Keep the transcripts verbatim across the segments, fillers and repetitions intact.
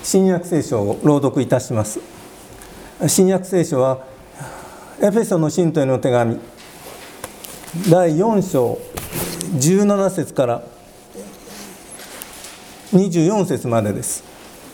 新約聖書を朗読いたします。新約聖書はエフェソの信徒への手紙だいよん章じゅうなな節からにじゅうよん節までです。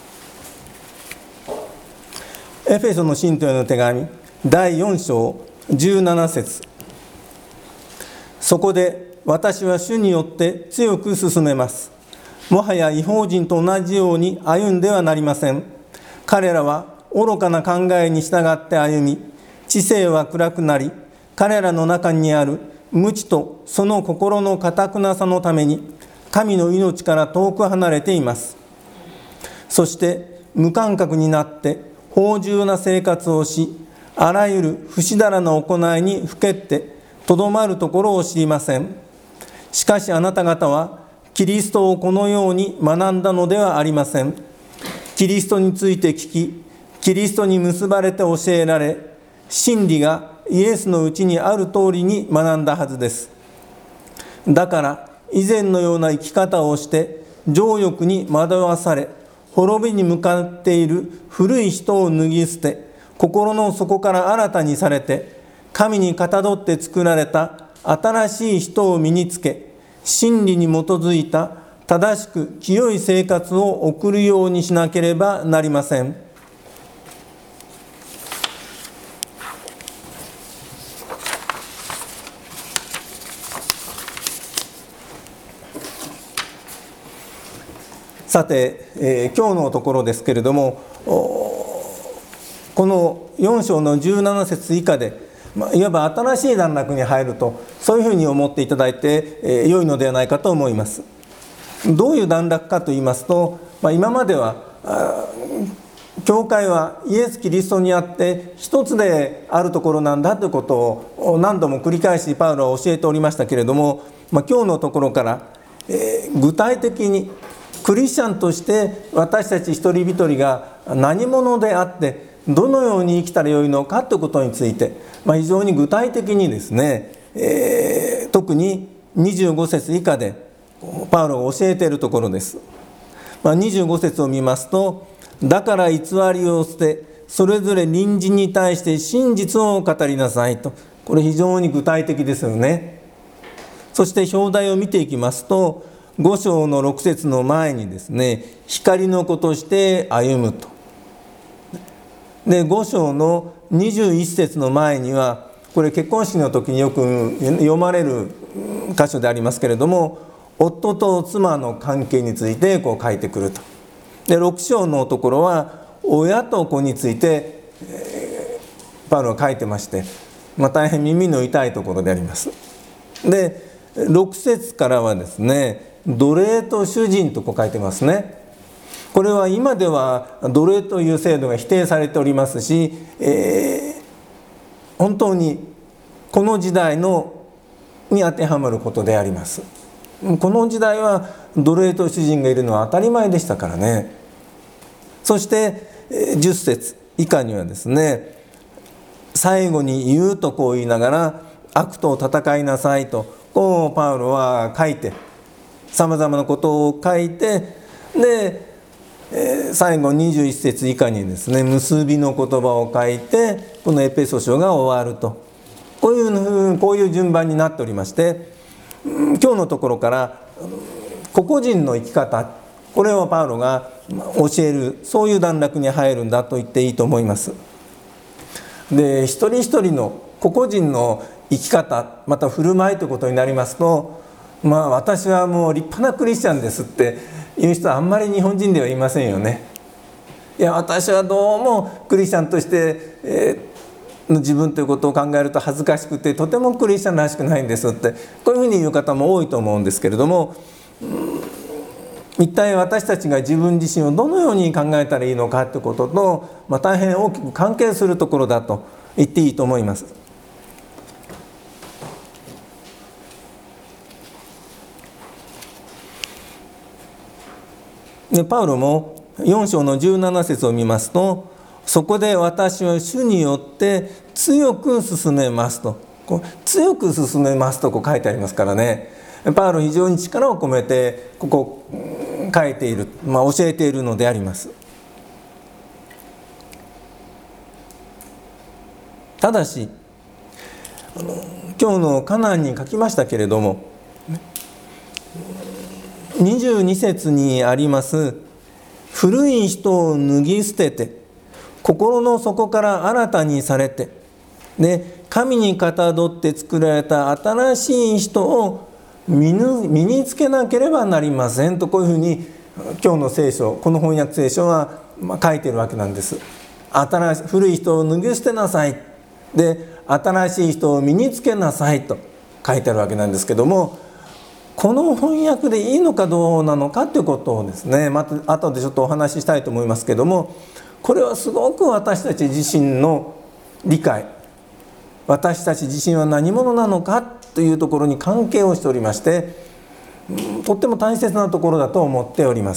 エフェソの信徒への手紙だいよん章じゅうなな節。そこで私は主によって強く進めます。もはや異邦人と同じように歩んではなりません。彼らは愚かな考えに従って歩み、知性は暗くなり、彼らの中にある無知とその心の堅くなさのために神の命から遠く離れています。そして無感覚になって放縦な生活をし、あらゆる不死だらな行いにふけってとどまるところを知りません。しかしあなた方はキリストをこのように学んだのではありません。キリストについて聞き、キリストに結ばれて教えられ、真理がイエスのうちにある通りに学んだはずです。だから以前のような生き方をして情欲に惑わされ、滅びに向かっている古い人を脱ぎ捨て、心の底から新たにされて、神にかたどって作られた新しい人を身につけ、真理に基づいた正しく清い生活を送るようにしなければなりません。さて、えー、今日のところですけれども、このよん章のじゅうなな節以下で、まあ、いわば新しい段落に入ると、そういうふうに思っていただいて、えー、良いのではないかと思います。どういう段落かといいますと、まあ、今までは教会はイエス・キリストにあって一つであるところなんだということを何度も繰り返しパウロは教えておりましたけれども、まあ、今日のところから、えー、具体的にクリスチャンとして私たち一人一人が何者であってどのように生きたらよいのかということについて、まあ、非常に具体的にですね、えー、特ににじゅうご節以下でパウロが教えているところです。まあ、にじゅうご節を見ますと、だから偽りを捨て、それぞれ隣人に対して真実を語りなさいと。これ非常に具体的ですよね。そして表題を見ていきますと、ご章のろく節の前にですね、光の子として歩むと。で、ご章のにじゅういち節の前には、これ結婚式の時によく読まれる箇所でありますけれども、夫と妻の関係についてこう書いてくると。で、ろく章のところは親と子について、えー、パウロが書いてまして、まあ、大変耳の痛いところであります。で、ろく節からはですね、奴隷と主人とこう書いてますね。これは今では奴隷という制度が否定されておりますし、えー、本当にこの時代のに当てはまることであります。この時代は奴隷と主人がいるのは当たり前でしたからね。そしてじゅっ節以下にはですね、最後に言うとこう言いながら悪と戦いなさいとこうパウロは書いて、さまざまなことを書いて、で、えー、最後にじゅういち節以下にですね、結びの言葉を書いて、このエペソ書が終わると、こういうこういう順番になっておりまして、今日のところから個々人の生き方、これをパウロが教える、そういう段落に入るんだと言っていいと思います。で、一人一人の個々人の生き方、また振る舞いということになりますと、まあ私はもう立派なクリスチャンですっていう人はあんまり日本人ではいませんよね。いや、私はどうもクリスチャンとして、えー、自分ということを考えると恥ずかしくてとてもクリスチャンらしくないんですって、こういうふうに言う方も多いと思うんですけれども、一体私たちが自分自身をどのように考えたらいいのかということと、まあ、大変大きく関係するところだと言っていいと思います。で、パウロもよん章のじゅうなな節を見ますと、そこで私は主によって強く進めますと、こう強く進めますとこう書いてありますからね。パウロ非常に力を込めてここ書いている、まあ、教えているのであります。 ただしあの今日のカナンに書きましたけれども、にじゅうに節にあります古い人を脱ぎ捨てて心の底から新たにされて、で神にかたどって作られた新しい人を身につけなければなりませんと、こういうふうに今日の聖書、この翻訳聖書は書いてるわけなんです。新しい古い人を脱ぎ捨てなさい、で新しい人を身につけなさいと書いてあるわけなんですけども、この翻訳でいいのかどうなのかということをですね、また後でちょっとお話ししたいと思いますけども、これはすごく私たち自身の理解、私たち自身は何者なのかというところに関係をしておりまして、とっても大切なところだと思っております。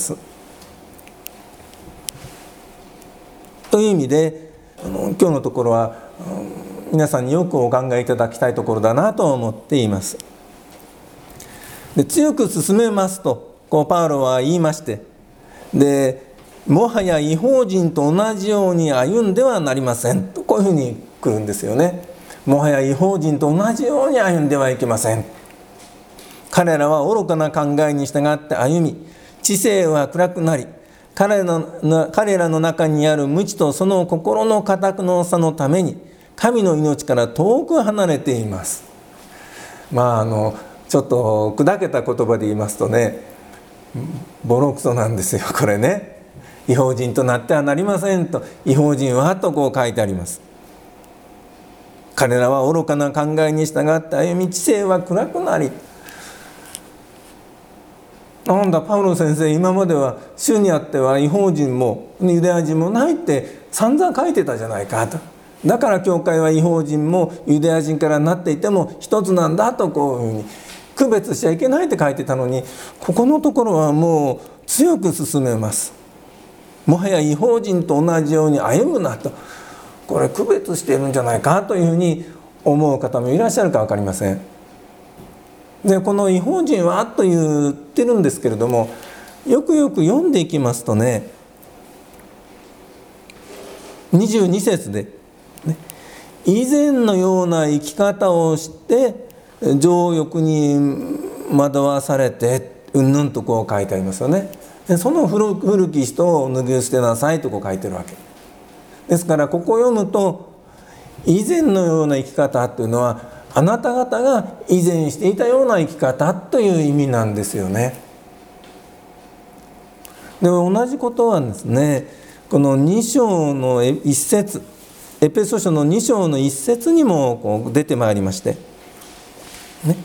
という意味であの今日のところは皆さんによくお考えいただきたいところだなと思っています。で強く進めますとこうパウロは言いまして、でもはや異邦人と同じように歩んではなりませんと、こういうふうに来るんですよね。もはや異邦人と同じように歩んではいけません。彼らは愚かな考えに従って歩み、知性は暗くなり、彼らの、彼らの中にある無知とその心の堅くのさのために神の命から遠く離れています。まああのちょっと砕けた言葉で言いますとね、ボロクソなんですよこれね。異邦人となってはなりませんと、異邦人はとこう書いてあります。彼らは愚かな考えに従って歩み、知性は暗くなり、なんだパウロ先生、今までは主にあっては異邦人もユダヤ人もないって散々書いてたじゃないかと、だから教会は異邦人もユダヤ人からなっていても一つなんだと、こういうふうに区別しちゃいけないって書いてたのに、ここのところはもう強く進めます。もはや異邦人と同じように歩むなと、これ区別しているんじゃないかというふうに思う方もいらっしゃるか分かりません。でこの異邦人はと言ってるんですけれども、よくよく読んでいきますとね、にじゅうに節で、ね、以前のような生き方をして情欲に惑わされてうんぬんとこう書いてありますよね。でその 古, 古き人を脱ぎ捨てなさいとこう書いてるわけですから、ここを読むと以前のような生き方というのはあなた方が以前していたような生き方という意味なんですよね。で同じことはですね、このに章のいっ節、エペソ書のに章のいっ節にもこう出てまいりまして、ね、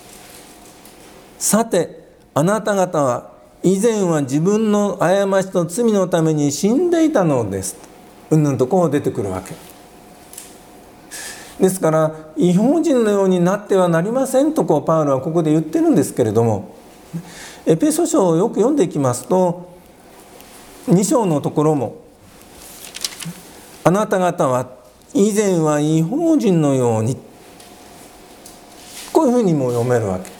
さてあなた方は以前は自分の過ちと罪のために死んでいたのです、うんぬんとこう出てくるわけですから、異邦人のようになってはなりませんとこうパウロはここで言ってるんですけれども、エペソ書をよく読んでいきますとに章のところも、あなた方は以前は異邦人のように、こういうふうにも読めるわけ。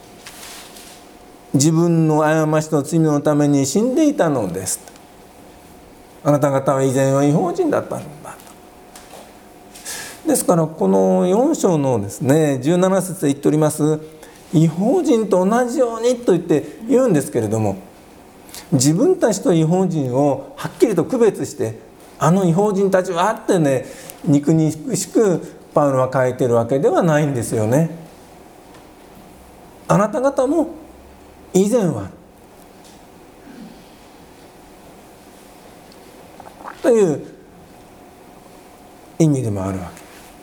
自分の過ちと罪のために死んでいたのです。あなた方は以前は異邦人だったんだと。ですからこのよん章のですねじゅうなな節で言っております異邦人と同じようにと言って言うんですけれども、自分たちと異邦人をはっきりと区別して、あの異邦人たちはってね肉肉しくパウロは書いてるわけではないんですよね。あなた方も以前はという意味でもあるわけ。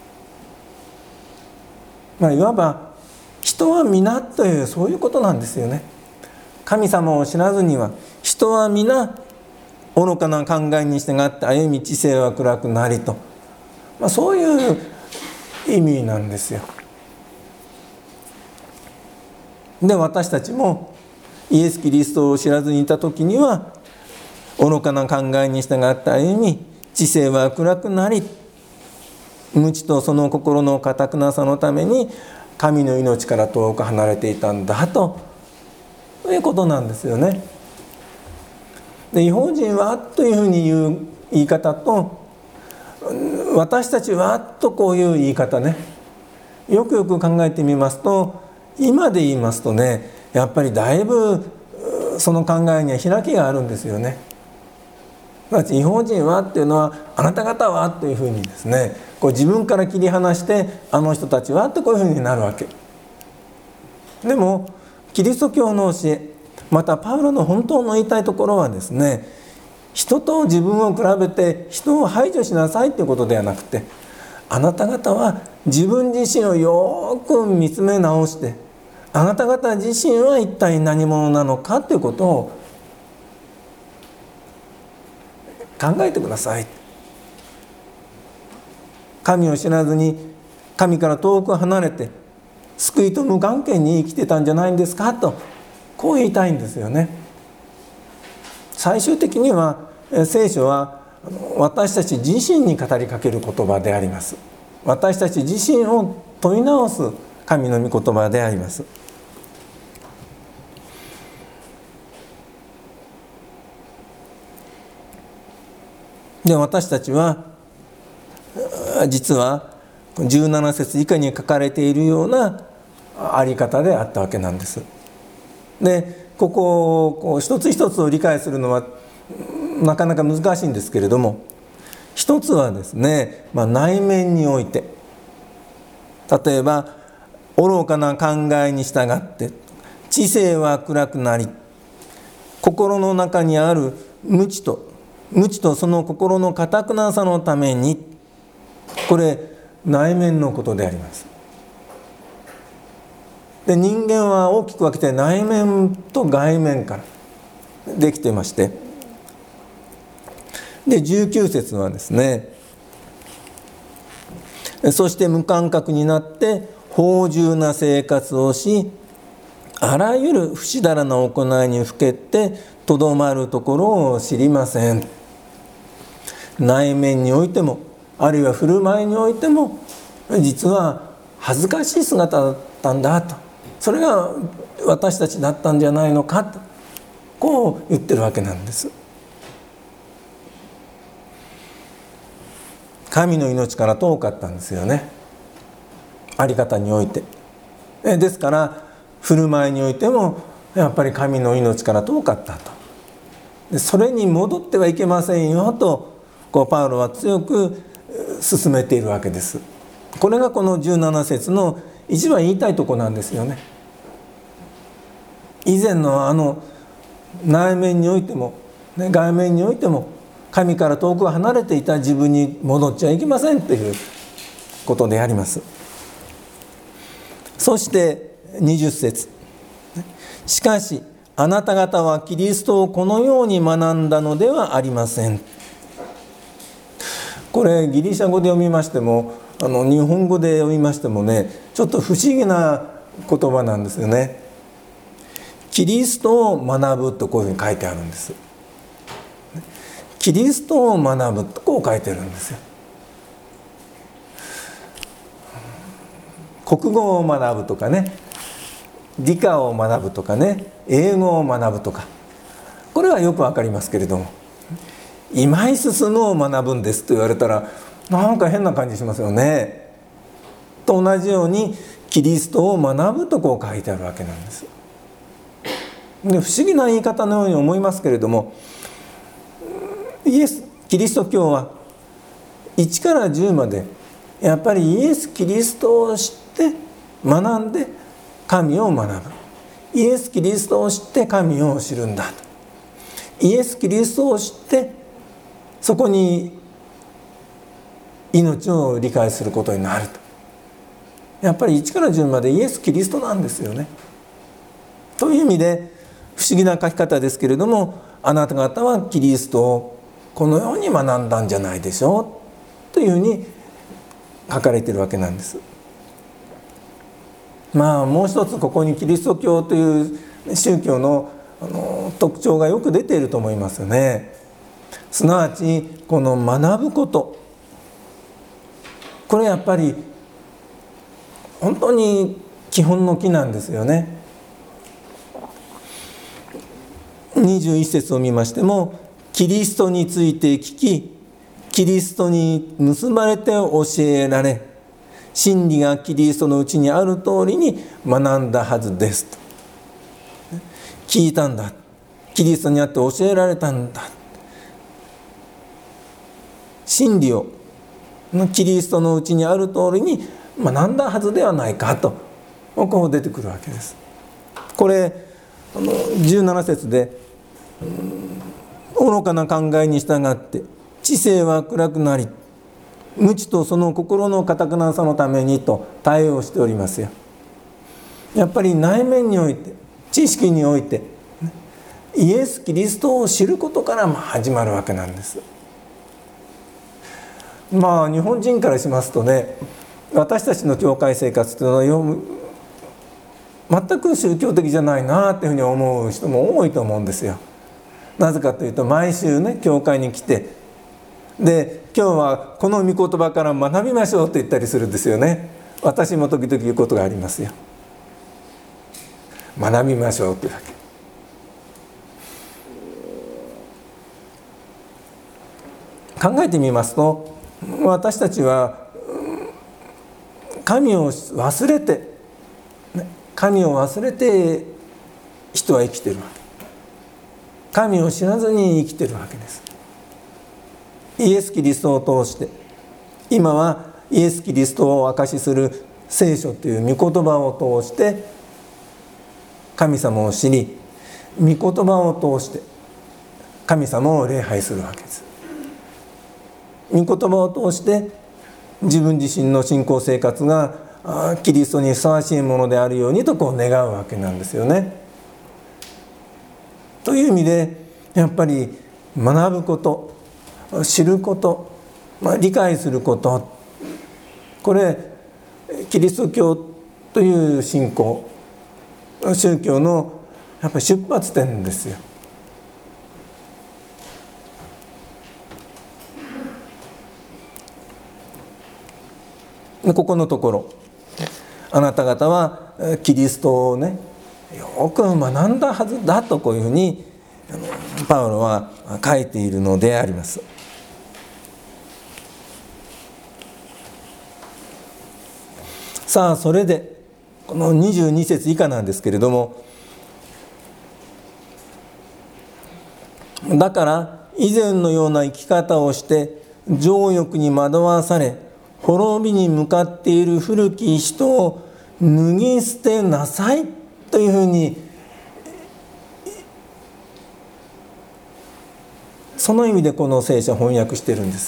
まあ、いわば人は皆というそういうことなんですよね。神様を知らずには人は皆愚かな考えに従って歩み、知性は暗くなりと、まあ、そういう意味なんですよ。で私たちもイエス・キリストを知らずにいた時には愚かな考えに従って歩み、知性は暗くなり、無知とその心の堅くなさのために神の命から遠く離れていたんだということなんですよね。で異邦人はというふうに言う言い方と、 私たちはとこういう言い方ね、よくよく考えてみますと、今で言いますとね、やっぱりだいぶその考えには開きがあるんですよね。違法人はっていうのは、あなた方はというふうにですね、こう自分から切り離して、あの人たちはとこういうふうになるわけ。でもキリスト教の教え、またパウロの本当の言いたいところはですね、人と自分を比べて人を排除しなさいということではなくて、あなた方は自分自身をよく見つめ直して、あなた方自身は一体何者なのかということを考えてください。神を知らずに神から遠く離れて救いと無関係に生きてたんじゃないんですかと、こう言いたいんですよね。最終的には聖書は私たち自身に語りかける言葉であります。私たち自身を問い直す神の御言葉であります。で、私たちは実はじゅうなな節以下に書かれているようなあり方であったわけなんです。で、ここをこう一つ一つを理解するのはなかなか難しいんですけれども、一つはですね、まあ、内面において、例えば愚かな考えに従って知性は暗くなり、心の中にある無知と無知とその心の堅くなさのために、これ内面のことであります。で、人間は大きく分けて内面と外面からできていまして、でじゅうきゅう節はですね、そして無感覚になって放縦な生活をし、あらゆる不死だらな行いにふけてとどまるところを知りません。内面においても、あるいは振る舞いにおいても、実は恥ずかしい姿だったんだと、それが私たちだったんじゃないのかと、こう言ってるわけなんです。神の命から遠かったんですよね、あり方において。ですから振る舞いにおいてもやっぱり神の命から遠かったと。でそれに戻ってはいけませんよと、こうパウロは強く進めているわけです。これがこのじゅうなな節の一番言いたいところなんですよね。以前のあの内面においても、ね、外面においても神から遠く離れていた自分に戻っちゃいけませんということであります。そしてにじゅう節、しかしあなた方はキリストをこのように学んだのではありません。これギリシャ語で読みましても、あの日本語で読みましてもね、ちょっと不思議な言葉なんですよね。キリストを学ぶとこういうふうに書いてあるんです。キリストを学ぶとこう書いてるんですよ。国語を学ぶとかね、理科を学ぶとかね、英語を学ぶとか、これはよくわかりますけれども、今井進むを学ぶんですと言われたらなんか変な感じしますよね。と同じようにキリストを学ぶとこう書いてあるわけなんです。で不思議な言い方のように思いますけれども、イエスキリスト教はいちからじゅうまでやっぱりイエス・キリストを知って学んで神を学ぶ、イエス・キリストを知って神を知るんだと、イエス・キリストを知ってそこに命を理解することになると。やっぱりいちからじゅうまでイエス・キリストなんですよね。という意味で不思議な書き方ですけれども、あなた方はキリストをこのように学んだんじゃないでしょうというふうに書かれているわけなんです。まあもう一つここにキリスト教という宗教のあの特徴がよく出ていると思いますよね。すなわちこの学ぶこと、これやっぱり本当に基本の木なんですよね。にじゅういち節を見ましても、キリストについて聞きキリストに結ばれて教えられ、真理がキリストのうちにある通りに学んだはずですと。聞いたんだ、キリストにあって教えられたんだ、真理をキリストのうちにある通りに学んだはずではないかと、こう出てくるわけです。これあのじゅうなな節で、愚かな考えに従って知性は暗くなり、無知とその心の堅くなさのためにと対応しておりますよ。やっぱり内面において、知識においてイエス・キリストを知ることから始まるわけなんです。まあ日本人からしますとね、私たちの教会生活というのは全く宗教的じゃないなっていうふうに思う人も多いと思うんですよ。なぜかというと、毎週ね教会に来て、で今日はこの御言葉から学びましょうと言ったりするんですよね。私も時々言うことがありますよ。学びましょうというわけ。考えてみますと、私たちは神を忘れて神を忘れて人は生きているわけ。神を知らずに生きているわけです。イエス・キリストを通して、今はイエス・キリストを証しする聖書という御言葉を通して神様を知り、御言葉を通して神様を礼拝するわけです。御言葉を通して自分自身の信仰生活がキリストにふさわしいものであるようにとこう願うわけなんですよね。という意味で、やっぱり学ぶこと、知ること、まあ、理解すること、これキリスト教という信仰宗教のやっぱり出発点ですよ。ここのところ、あなた方はキリストをねよく学んだはずだと、こういうふうにパウロは書いているのであります。さあそれでこのにじゅうに節以下なんですけれども、だから以前のような生き方をして情欲に惑わされ滅びに向かっている古き人を脱ぎ捨てなさいというふうに、その意味でこの聖書を翻訳しているんです。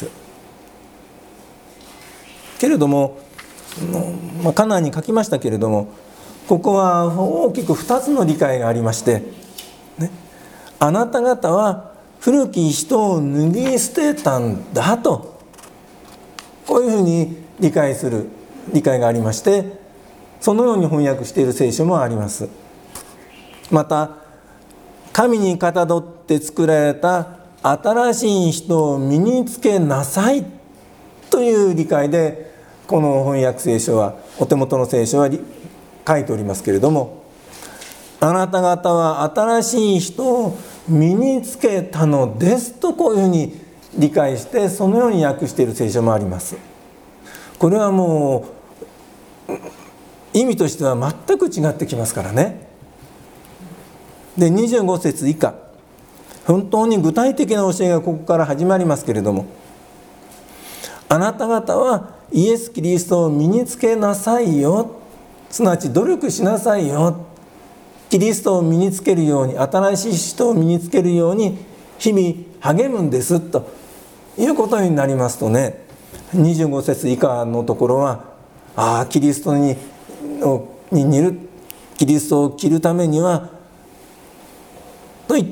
けれども、まあ、カナンに書きましたけれども、ここは大きくふたつの理解がありまして、ね、あなた方は古き人を脱ぎ捨てたんだと、こういうふうに理解する理解がありまして、そのように翻訳している聖書もあります。また、神にかたどって作られた新しい人を身につけなさいという理解で、この翻訳聖書は、お手元の聖書は書いておりますけれども、あなた方は新しい人を身につけたのですと、こういうふうに理解して、そのように訳している聖書もあります。これはもう意味としては全く違ってきますからね。でにじゅうご節以下、本当に具体的な教えがここから始まりますけれども、あなた方はイエス・キリストを身につけなさいよ、すなわち努力しなさいよ、キリストを身につけるように、新しい人を身につけるように日々励むんですということになりますとね、にじゅうご節以下のところは、ああキリストにに似る、キリストを着るためにはと言って、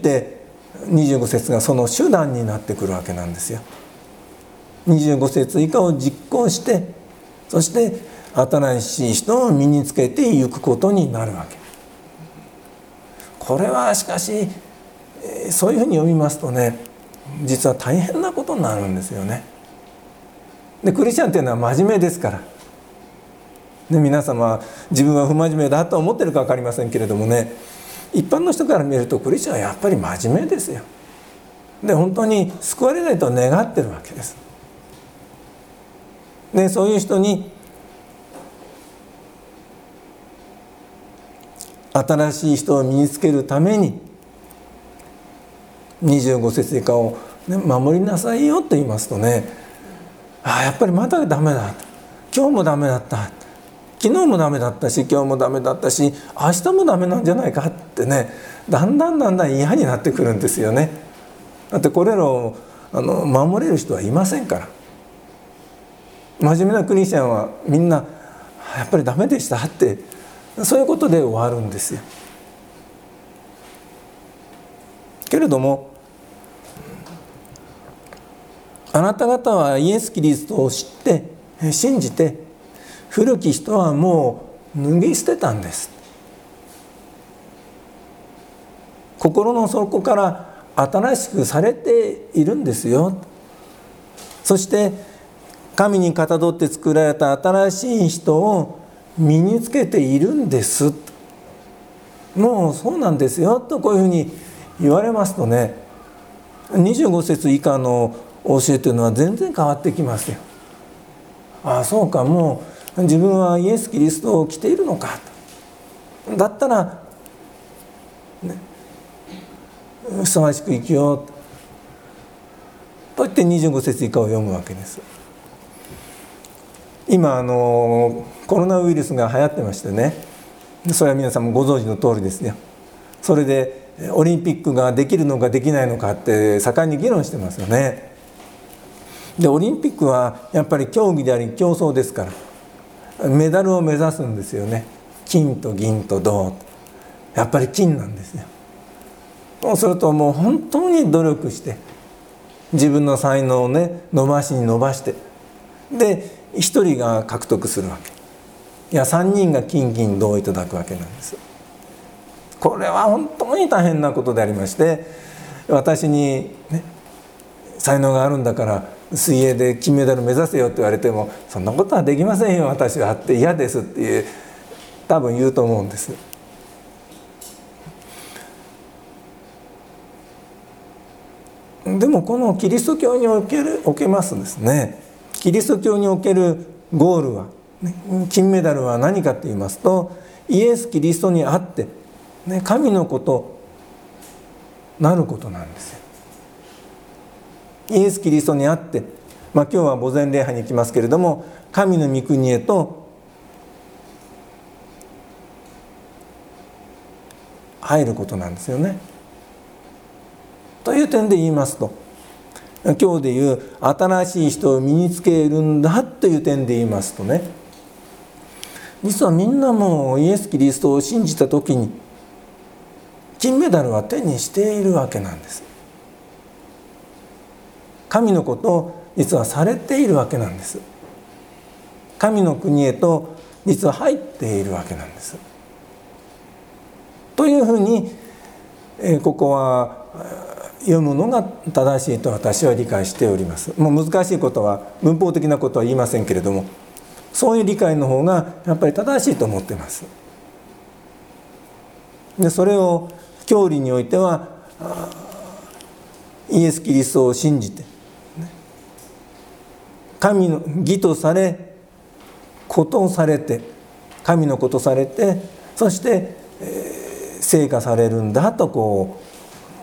にじゅうご節がその手段になってくるわけなんですよ。にじゅうご節以下を実行して、そして新しい人を身につけていくことになるわけ。これはしかしそういうふうに読みますとね、実は大変なことになるんですよね。でクリスチャンっていうのは真面目ですから、で皆様は自分は不真面目だと思ってるか分かりませんけれどもね、一般の人から見るとクリスチャンはやっぱり真面目ですよ。で本当に救われないと願ってるわけです。 でそういう人に新しい人を身につけるためににじゅうご節以下を、ね、守りなさいよと言いますとね、ああやっぱりまだダメだ、今日もダメだった、昨日もダメだったし今日もダメだったし明日もダメなんじゃないかってね、だんだんだんだん嫌になってくるんですよね。だってこれらをあの守れる人はいませんから。真面目なクリスチャンはみんなやっぱりダメでしたってそういうことで終わるんですよ。けれどもあなた方はイエス・キリストを知って信じて古き人はもう脱ぎ捨てたんです。心の底から新しくされているんですよ。そして神にかたどって作られた新しい人を身につけているんです。もうそうなんですよとこういうふうに言われますとね、にじゅうご節以下の教えというのは全然変わってきますよ。ああそうか、もう自分はイエス・キリストを着ているのか、だったら、ね、ふさわしく生きようと言ってにじゅうご節以下を読むわけです。今あのコロナウイルスが流行ってましてね、それは皆さんもご存知の通りですよ。それでオリンピックができるのかできないのかって盛んに議論してますよね。でオリンピックはやっぱり競技であり競争ですからメダルを目指すんですよね。金と銀と銅、やっぱり金なんですよ。そうするともう本当に努力して自分の才能をね伸ばしに伸ばして、で一人が獲得するわけ、いや三人が金銀銅をいただくわけなんです。これは本当に大変なことでありまして、私に、ね、才能があるんだから水泳で金メダル目指せよって言われても、そんなことはできませんよ私はって嫌ですっていう多分言うと思うんです。でもこのキリスト教におけるおけますですね、キリスト教におけるゴールは、ね、金メダルは何かと言いますと、イエス・キリストにあって、ね、神の子となることなんですよ。イエス・キリストにあって、まあ、今日は墓前礼拝に行きますけれども、神の御国へと入ることなんですよね。という点で言いますと、今日でいう新しい人を身につけるんだという点で言いますとね、実はみんなもうイエス・キリストを信じた時に金メダルは手にしているわけなんです。神の子と実はされているわけなんです。神の国へと実は入っているわけなんです。というふうに、えー、ここは読むのが正しいと私は理解しております。もう難しいことは文法的なことは言いませんけれども、そういう理解の方がやっぱり正しいと思っています。でそれを教理においてはイエス・キリストを信じて神の義とされ子とされて神の子とされて、そして、えー、聖化されるんだとこう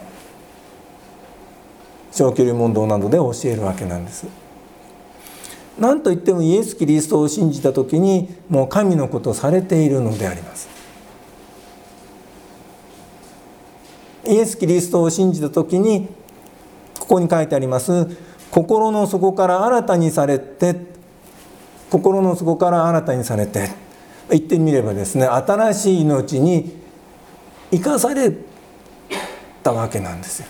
長距離問答などで教えるわけなんです。なんといってもイエス・キリストを信じた時にもう神の子とされているのであります。イエス・キリストを信じた時にここに書いてあります心の底から新たにされて、心の底から新たにされて、言ってみればですね、新しい命に生かされたわけなんですよ。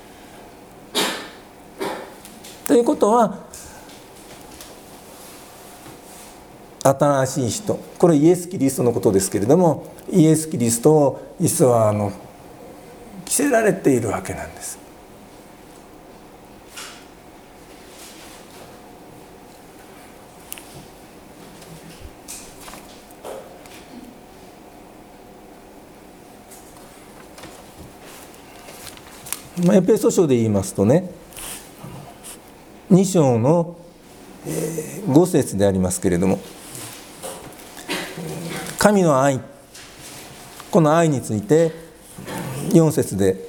ということは新しい人、これイエス・キリストのことですけれども、イエス・キリストを実はあの着せられているわけなんです。エペソ書で言いますとね、に章のご節でありますけれども、神の愛、この愛についてよん節で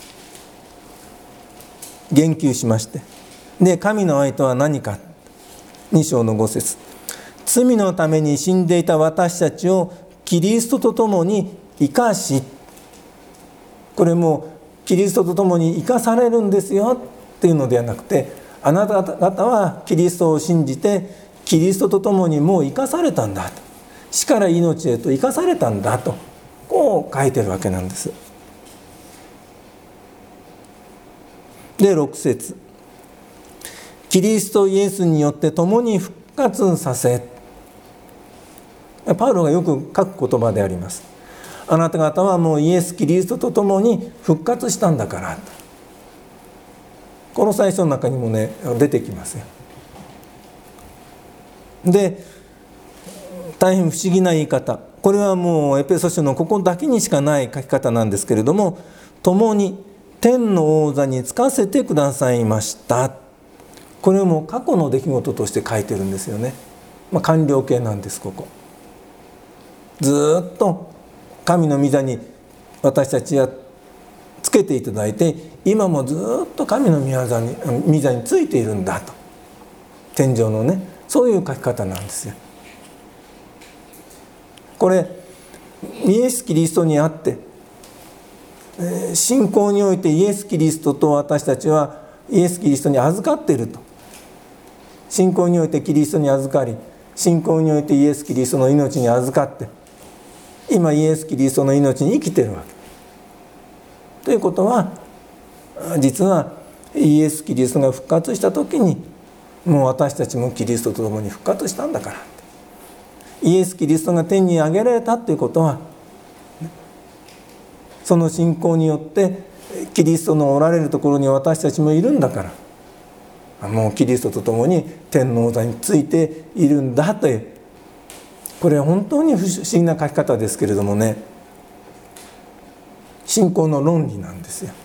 言及しまして、で神の愛とは何か、に章のご節、罪のために死んでいた私たちをキリストと共に生かし、これもキリストと共に生かされるんですよっていうのではなくて、あなた方はキリストを信じてキリストと共にもう生かされたんだと、死から命へと生かされたんだと、こう書いてるわけなんです。でろく節、キリストイエスによって共に復活させ、パウロがよく書く言葉であります。あなた方はもうイエス・キリストと共に復活したんだから、この最初の中にもね出てきますよ。で大変不思議な言い方、これはもうエペソ書のここだけにしかない書き方なんですけれども、共に天の王座につかせてくださいました、これも過去の出来事として書いてるんですよね。まあ、完了形なんです。ここずっと神の御座に私たちはつけていただいて、今もずっと神の御座に御座についているんだと、天上のね、そういう書き方なんですよ。これイエス・キリストにあって、信仰においてイエス・キリストと私たちはイエス・キリストに預かっていると、信仰においてキリストに預かり、信仰においてイエス・キリストの命に預かって、今イエス・キリストの命に生きているわけということは、実はイエス・キリストが復活した時に、もう私たちもキリストと共に復活したんだから、イエス・キリストが天に上げられたということは、その信仰によってキリストのおられるところに私たちもいるんだから、もうキリストと共に天の王座についているんだという、これは本当に不思議な書き方ですけれどもね、信仰の論理なんですよ。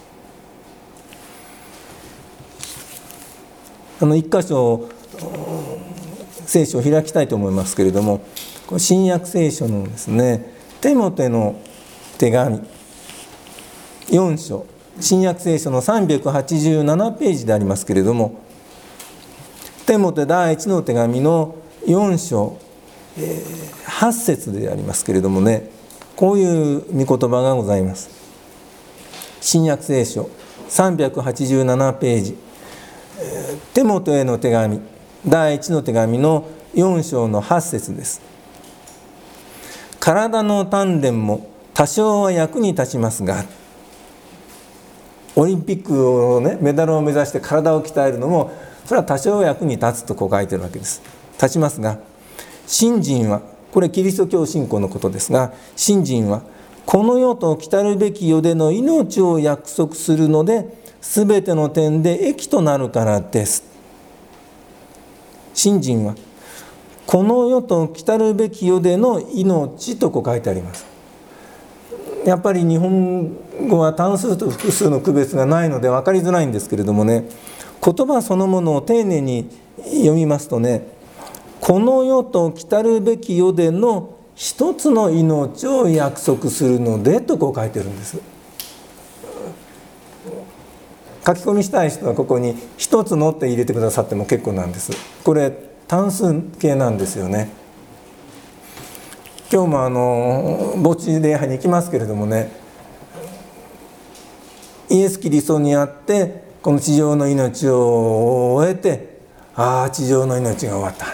あの一箇所聖書を開きたいと思いますけれども、新約聖書のですね、テモテの手紙よん章、新約聖書のさんびゃくはちじゅうななページでありますけれども、テモテ第一の手紙のよん章、えー、はち節でありますけれどもね、こういう御言葉がございます。新約聖書さんびゃくはちじゅうななページ、えー、テモテへの手紙第一の手紙のよん章のはち節です。体の鍛錬も多少は役に立ちますが、オリンピックをね、メダルを目指して体を鍛えるのも、それは多少役に立つとこう書いてるわけです。立ちますが、信心は、これキリスト教信仰のことですが、信心はこの世と来たるべき世での命を約束するので、すべての点で益となるからです。信心はこの世と来たるべき世での命とこう書いてあります。やっぱり日本語は単数と複数の区別がないので分かりづらいんですけれどもね、言葉そのものを丁寧に読みますとね、この世と来たるべき世での一つの命を約束するのでとこう書いてるんです。書き込みしたい人はここに一つのって入れてくださっても結構なんです。これ単数形なんですよね。今日もあの墓地礼拝に行きますけれどもね、イエス・キリストにあってこの地上の命を終えて、ああ地上の命が終わった、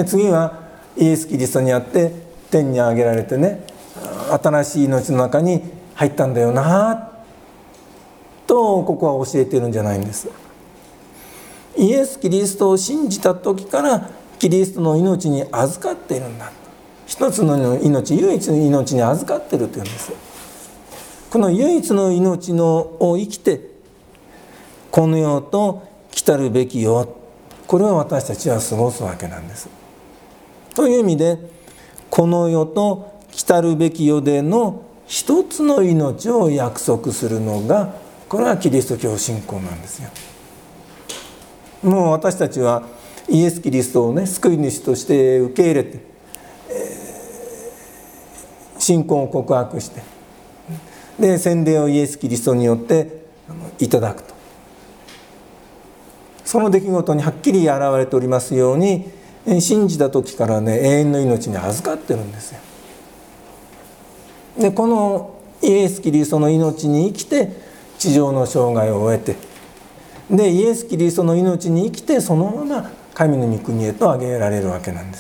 次はイエス・キリストにあって天に上げられてね、新しい命の中に入ったんだよなとここは教えてるんじゃないんです。イエス・キリストを信じた時からキリストの命に預かっているんだ、一つの命、唯一の命に預かっているというんです。この唯一の命のを生きて、この世と来たるべき世、これを私たちは過ごすわけなんです。という意味で、この世と来たるべき世での一つの命を約束するのが、これはキリスト教信仰なんですよ。もう私たちはイエス・キリストをね救い主として受け入れて、えー、信仰を告白して、で洗礼をイエス・キリストによっていただくと、その出来事にはっきり現れておりますように、信じた時からね永遠の命に預かってるんですよ。でこのイエス・キリストの命に生きて地上の生涯を終えて、でイエス・キリストの命に生きてそのまま神の御国へと上げられるわけなんです。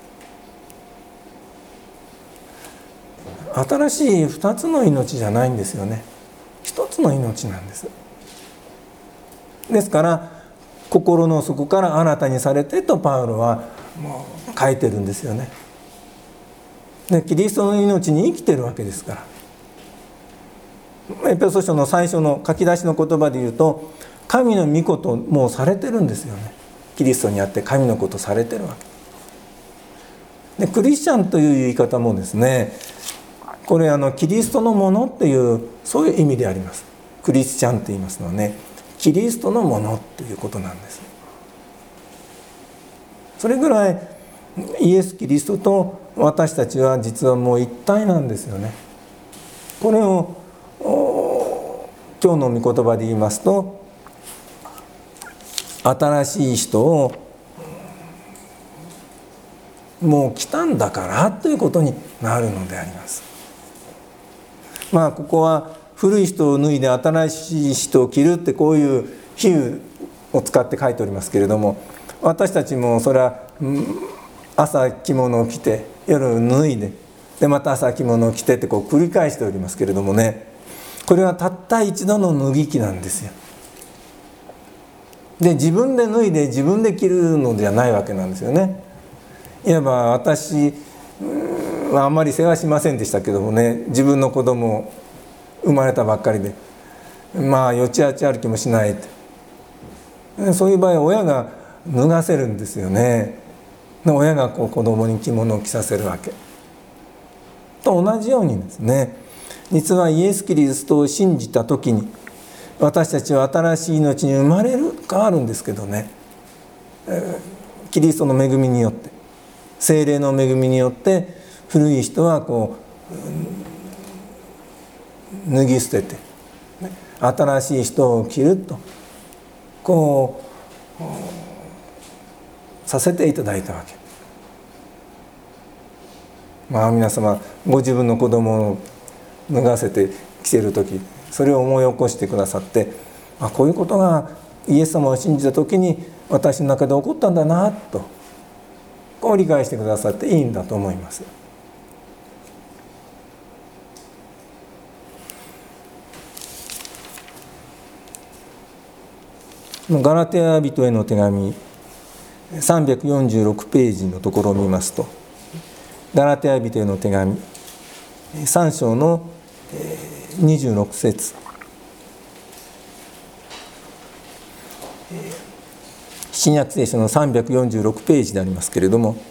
新しい二つの命じゃないんですよね。一つの命なんです。ですから心の底から新たにされてとパウロはもう書いてるんですよね。でキリストの命に生きてるわけですから。エペソ書の最初の書き出しの言葉で言うと、神の御事もうされてるんですよね。キリストにあって神のことされてるわけで、クリスチャンという言い方もですね、これあのキリストのものっていうそういう意味であります。クリスチャンって言いますのはね、キリストのものということなんです。それぐらいイエス・キリストと私たちは実はもう一体なんですよね。これを今日の御言葉で言いますと、新しい人をもう来たんだからということになるのであります。まあここは古い人を脱いで新しい人を着るってこういう比喩を使って書いておりますけれども、私たちもそれは朝着物を着て夜脱いで、でまた朝着物を着てってこう繰り返しておりますけれどもね、これはたった一度の脱ぎ着なんですよ。で自分で脱いで自分で着るのではないわけなんですよね。いわば私はあんまり世話しませんでしたけどもね、自分の子供生まれたばっかりで、まあよちあち歩きもしないって、そういう場合は親が脱がせるんですよね。で親がこう子供に着物を着させるわけと同じようにですね、実はイエス・キリストを信じた時に私たちは新しい命に生まれる変わるんですけどね、キリストの恵みによって、聖霊の恵みによって古い人はこう脱ぎ捨てて新しい人を着るとこうさせていただいたわけ。まあ皆様ご自分の子供を脱がせて着ている時、それを思い起こしてくださって、あこういうことがイエス様を信じた時に私の中で起こったんだなとこう理解してくださっていいんだと思います。ガラテヤ人への手紙さんびゃくよんじゅうろくページのところを見ますと、ガラテヤ人への手紙さん章のにじゅうろく節、新約聖書のさんびゃくよんじゅうろくページでありますけれども、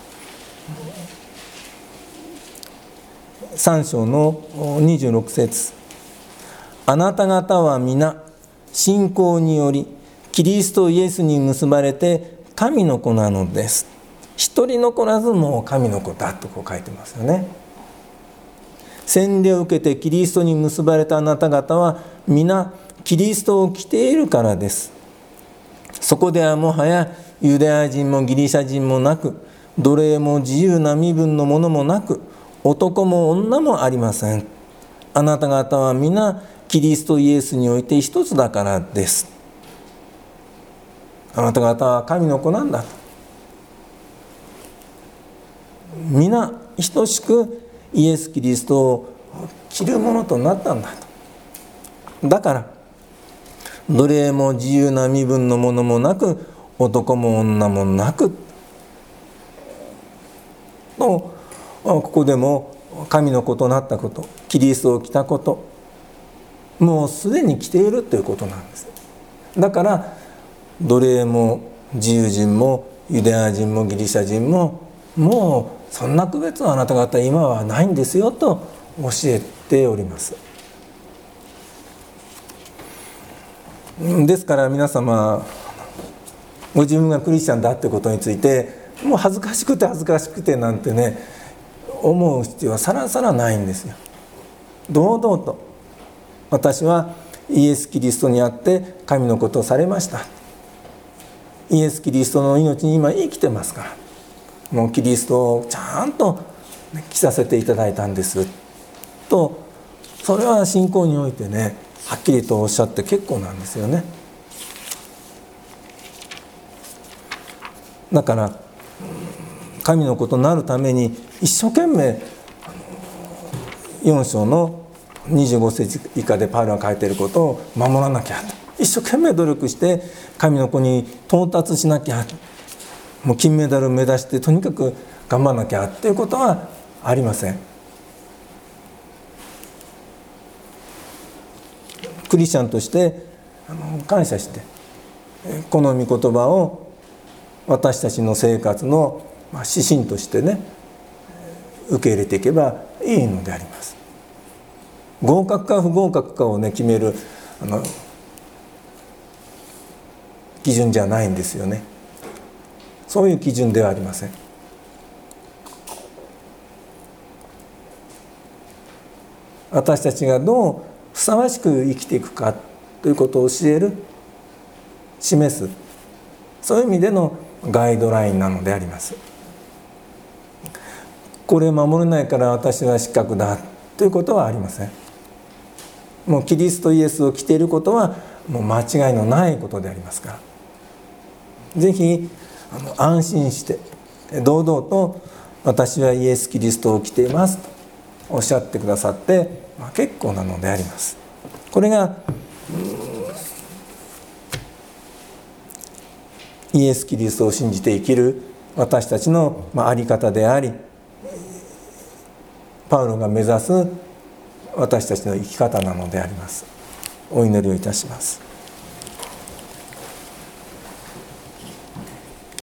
さん章のにじゅうろく節、あなた方は皆信仰によりキリストイエスに結ばれて神の子なのです。一人残らずもう神の子だとこう書いてますよね。洗礼を受けてキリストに結ばれたあなた方は皆キリストを着ているからです。そこではもはやユダヤ人もギリシャ人もなく、奴隷も自由な身分のものもなく、男も女もありません。あなた方は皆キリストイエスにおいて一つだからです。あなた方は神の子なんだと。皆等しくイエス・キリストを着るものとなったんだと。だから奴隷も自由な身分のものもなく、男も女もなくと、ここでも神の子となったこと、キリストを着たこと、もうすでに着ているということなんです。だから奴隷も自由人もユダヤ人もギリシャ人ももうそんな区別はあなた方今はないんですよと教えております。ですから皆様ご自分がクリスチャンだってことについてもう恥ずかしくて恥ずかしくてなんてね思う必要はさらさらないんですよ。堂々と私はイエス・キリストにあって神のことをされました。イエス・キリストの命に今生きてますから、もうキリストをちゃんと着させていただいたんですと、それは信仰においてねはっきりとおっしゃって結構なんですよね。だから神のことになるために一生懸命よん章のにじゅうご節以下でパウロが書いていることを守らなきゃと、一生懸命努力して神の子に到達しなきゃ、もう金メダルを目指してとにかく頑張らなきゃっていうことはありません。クリスチャンとして感謝してこの御言葉を私たちの生活の指針としてね受け入れていけばいいのであります。合格か不合格かをね決めるあの基準じゃないんですよね。そういう基準ではありません。私たちがどうふさわしく生きていくかということを教える、示す、そういう意味でのガイドラインなのであります。これを守れないから私は失格だということはありません。もうキリストイエスを着ていることはもう間違いのないことでありますから、ぜひあの安心して堂々と私はイエス・キリストを着ていますとおっしゃってくださって、まあ、結構なのであります。これがイエス・キリストを信じて生きる私たちの在り方であり、パウロが目指す私たちの生き方なのであります。お祈りをいたします。